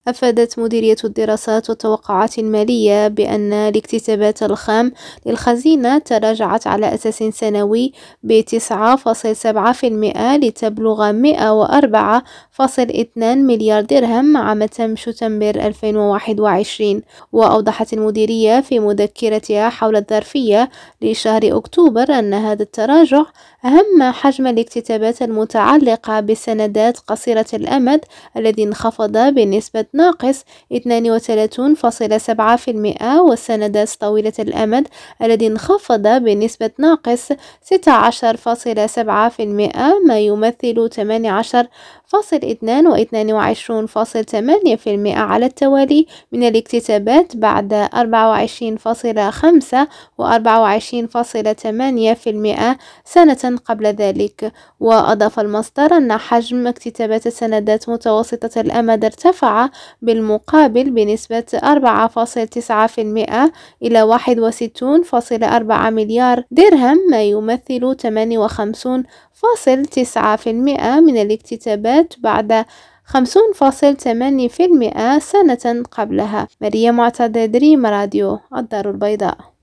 أفادت مديرية الدراسات والتوقعات المالية بأن الاكتتابات الخام للخزينة تراجعت على أساس سنوي ب9.7% لتبلغ 104.2 مليار درهم عام شتنبر 2021. وأوضحت المديرية في مذكرتها حول الظرفية لشهر أكتوبر أن هذا التراجع أهم حجم الاكتتابات المتعلقة بالسندات قصيرة الأمد الذي انخفض بنسبة ناقص 32.7%، والسندات طويلة الأمد الذي انخفض بنسبة ناقص 16.7%، ما يمثل 18.2 و22.8% على التوالي من الاكتتابات بعد 24.5 و24.8% سنة قبل ذلك. وأضاف المصدر أن حجم اكتتابات السندات متوسطة الأمد ارتفع بالمقابل بنسبة 4.9% إلى 61.4 مليار درهم، ما يمثل 58.9% من الاكتتابات بعد 50.8% سنة قبلها. مريم معتضد، ريم راديو الدار البيضاء.